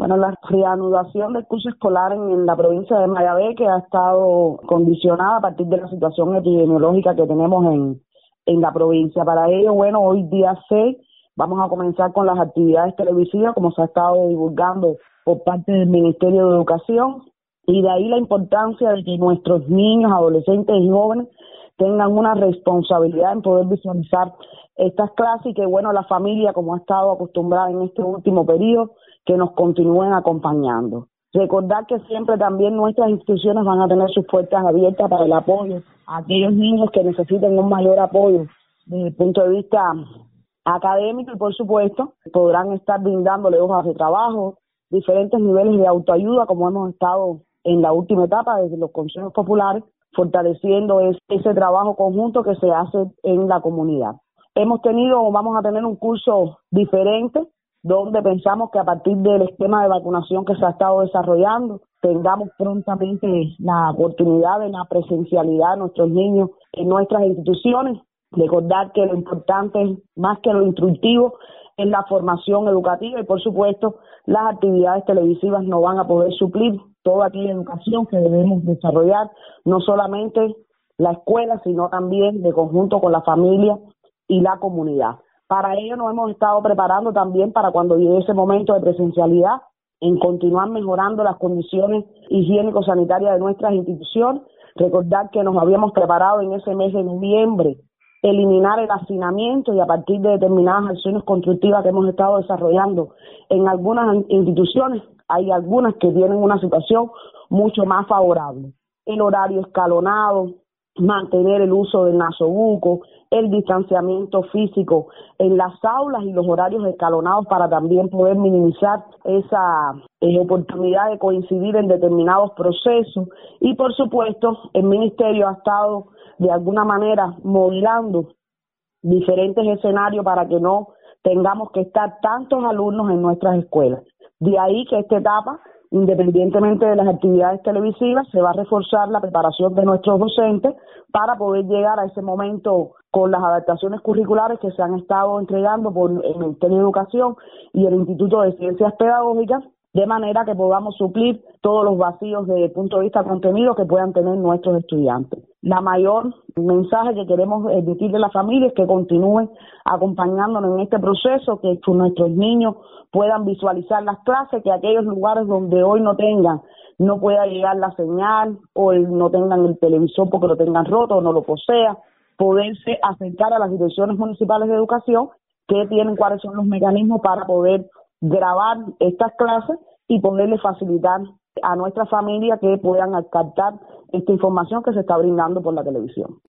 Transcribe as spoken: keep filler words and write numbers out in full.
Bueno, la reanudación del curso escolar en, en la provincia de Mayagüez, que ha estado condicionada a partir de la situación epidemiológica que tenemos en, en la provincia. Para ello, bueno, hoy día seis vamos a comenzar con las actividades televisivas, como se ha estado divulgando por parte del Ministerio de Educación, y de ahí la importancia de que nuestros niños, adolescentes y jóvenes tengan una responsabilidad en poder visualizar estas clases y que, bueno, la familia, como ha estado acostumbrada en este último periodo, que nos continúen acompañando. Recordar que siempre también nuestras instituciones van a tener sus puertas abiertas para el apoyo a aquellos niños que necesiten un mayor apoyo desde el punto de vista académico y, por supuesto, podrán estar brindándole hojas de trabajo, diferentes niveles de autoayuda, como hemos estado en la última etapa desde los consejos populares, fortaleciendo ese, ese trabajo conjunto que se hace en la comunidad. Hemos tenido o vamos a tener un curso diferente, donde pensamos que a partir del esquema de vacunación que se ha estado desarrollando, tengamos prontamente la oportunidad de la presencialidad de nuestros niños en nuestras instituciones. Recordar que lo importante, más que lo instructivo, es la formación educativa y, por supuesto, las actividades televisivas no van a poder suplir toda aquella educación que debemos desarrollar, no solamente la escuela, sino también de conjunto con la familia y la comunidad. Para ello nos hemos estado preparando también para cuando llegue ese momento de presencialidad, en continuar mejorando las condiciones higiénico-sanitarias de nuestras instituciones. Recordar que nos habíamos preparado en ese mes de noviembre eliminar el hacinamiento y a partir de determinadas acciones constructivas que hemos estado desarrollando en algunas instituciones, hay algunas que tienen una situación mucho más favorable. El horario escalonado, mantener el uso del nasobuco, el distanciamiento físico en las aulas y los horarios escalonados para también poder minimizar esa eh, oportunidad de coincidir en determinados procesos. Y por supuesto, el Ministerio ha estado de alguna manera modelando diferentes escenarios para que no tengamos que estar tantos alumnos en nuestras escuelas. De ahí que esta etapa, independientemente de las actividades televisivas, se va a reforzar la preparación de nuestros docentes para poder llegar a ese momento con las adaptaciones curriculares que se han estado entregando por el Ministerio de Educación y el Instituto de Ciencias Pedagógicas, de manera que podamos suplir todos los vacíos desde el punto de vista contenido que puedan tener nuestros estudiantes. La mayor mensaje que queremos emitirle a las familias es que continúen acompañándonos en este proceso, que nuestros niños puedan visualizar las clases, que aquellos lugares donde hoy no tengan, no pueda llegar la señal o el, no tengan el televisor porque lo tengan roto o no lo posea, poderse acercar a las direcciones municipales de educación que tienen cuáles son los mecanismos para poder grabar estas clases y poderle facilitar a nuestra familia que puedan captar esta información que se está brindando por la televisión.